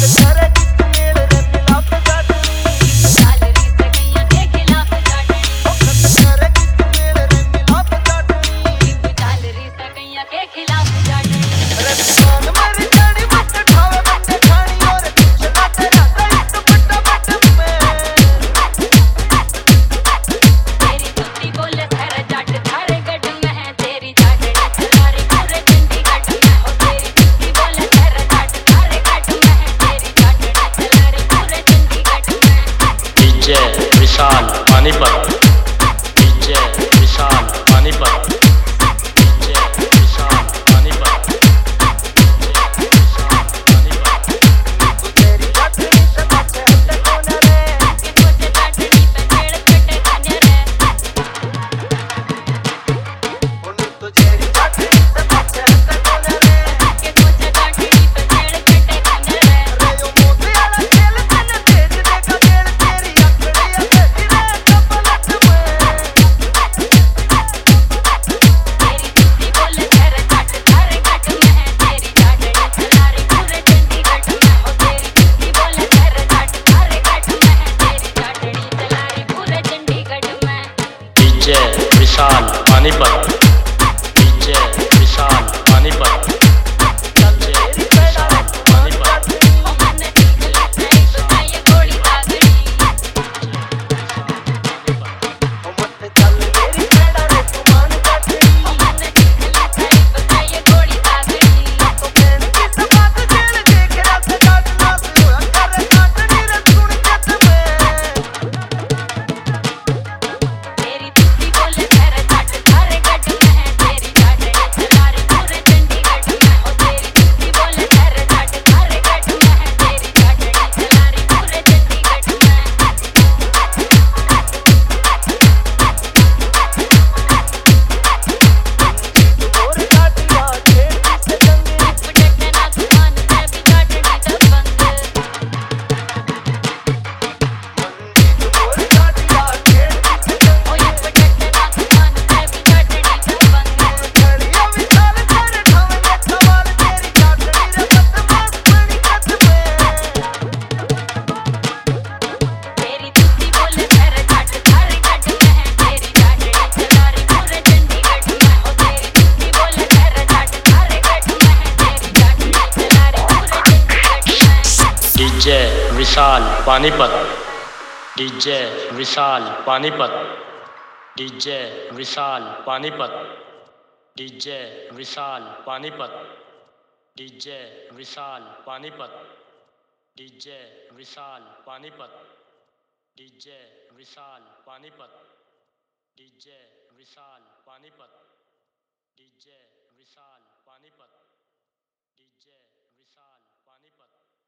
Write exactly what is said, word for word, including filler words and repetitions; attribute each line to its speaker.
Speaker 1: विशाल Panipat, DJ Vishal Panipat, DJ Vishal Panipat, DJ Vishal Panipat. तेरी लड़की से बातें हटने को न रे, कि मुझे काटनी पे छेड़ कटे खाने रे। उन्हें तो तेरी लड़की से बातें हटने को न रे, कि मुझे काटनी पे छेड़ कटे खाने रे। रे यो मोती वाला खेल तने तेज देखा खेल तेरी अकड़ी Vishal Panipat, DJ Vishal Panipat, DJ Vishal Panipat. DJ Vishal Panipat, DJ Vishal Panipat, DJ Vishal Panipat, DJ Vishal Panipat, DJ Vishal Panipat, DJ Vishal Panipat, DJ Vishal Panipat, DJ Vishal Panipat, DJ Vishal Panipat, DJ Vishal Panipat.